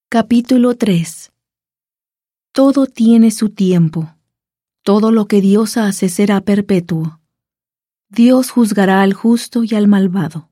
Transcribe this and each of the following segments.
Capítulo 3. Todo tiene su tiempo. Todo lo que Dios hace será perpetuo. Dios juzgará al justo y al malvado.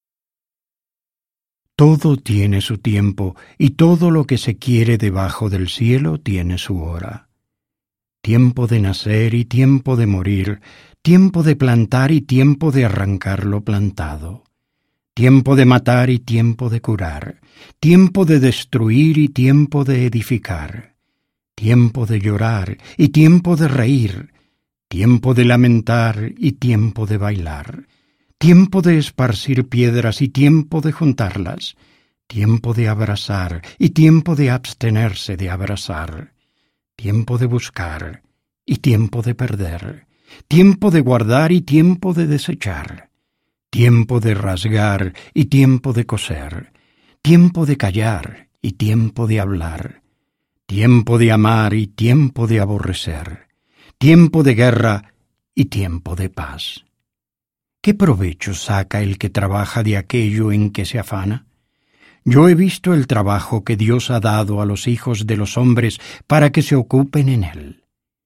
Todo tiene su tiempo, y todo lo que se quiere debajo del cielo tiene su hora. Tiempo de nacer y tiempo de morir, tiempo de plantar y tiempo de arrancar lo plantado. Tiempo de matar y tiempo de curar, tiempo de destruir y tiempo de edificar, tiempo de llorar y tiempo de reír, tiempo de lamentar y tiempo de bailar, tiempo de esparcir piedras y tiempo de juntarlas, tiempo de abrazar y tiempo de abstenerse de abrazar, tiempo de buscar y tiempo de perder, tiempo de guardar y tiempo de desechar, tiempo de rasgar y tiempo de coser, tiempo de callar y tiempo de hablar, tiempo de amar y tiempo de aborrecer, tiempo de guerra y tiempo de paz. ¿Qué provecho saca el que trabaja de aquello en que se afana? Yo he visto el trabajo que Dios ha dado a los hijos de los hombres para que se ocupen en él.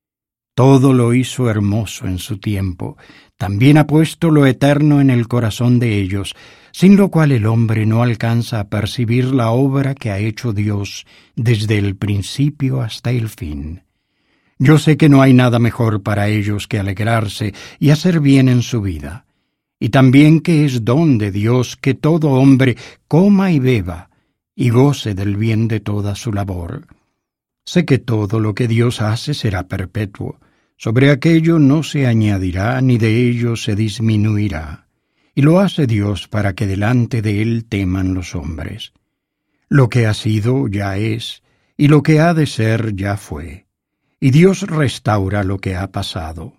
Todo lo hizo hermoso en su tiempo, también ha puesto lo eterno en el corazón de ellos, sin lo cual el hombre no alcanza a percibir la obra que ha hecho Dios desde el principio hasta el fin. Yo sé que no hay nada mejor para ellos que alegrarse y hacer bien en su vida, y también que es don de Dios que todo hombre coma y beba, y goce del bien de toda su labor. Sé que todo lo que Dios hace será perpetuo, sobre aquello no se añadirá ni de ello se disminuirá, y lo hace Dios para que delante de él teman los hombres. Lo que ha sido ya es, y lo que ha de ser ya fue, y Dios restaura lo que ha pasado.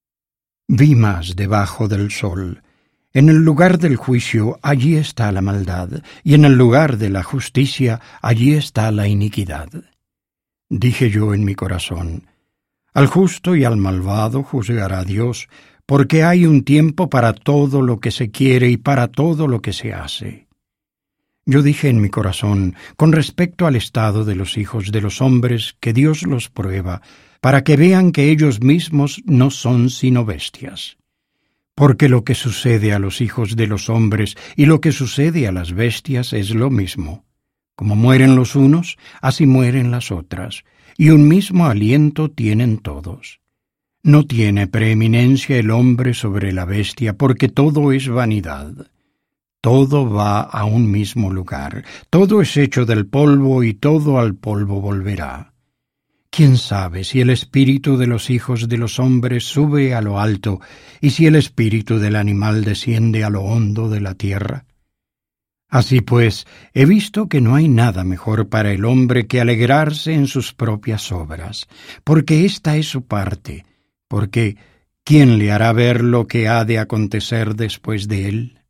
Vi más debajo del sol. En el lugar del juicio allí está la maldad, y en el lugar de la justicia allí está la iniquidad. Dije yo en mi corazón, al justo y al malvado juzgará Dios, porque hay un tiempo para todo lo que se quiere y para todo lo que se hace. Yo dije en mi corazón, con respecto al estado de los hijos de los hombres, que Dios los prueba, para que vean que ellos mismos no son sino bestias. Porque lo que sucede a los hijos de los hombres y lo que sucede a las bestias es lo mismo. Como mueren los unos, así mueren las otras, y un mismo aliento tienen todos. No tiene preeminencia el hombre sobre la bestia, porque todo es vanidad. Todo va a un mismo lugar, todo es hecho del polvo y todo al polvo volverá. ¿Quién sabe si el espíritu de los hijos de los hombres sube a lo alto, y si el espíritu del animal desciende a lo hondo de la tierra? Así pues, he visto que no hay nada mejor para el hombre que alegrarse en sus propias obras, porque esta es su parte, porque ¿quién le hará ver lo que ha de acontecer después de él?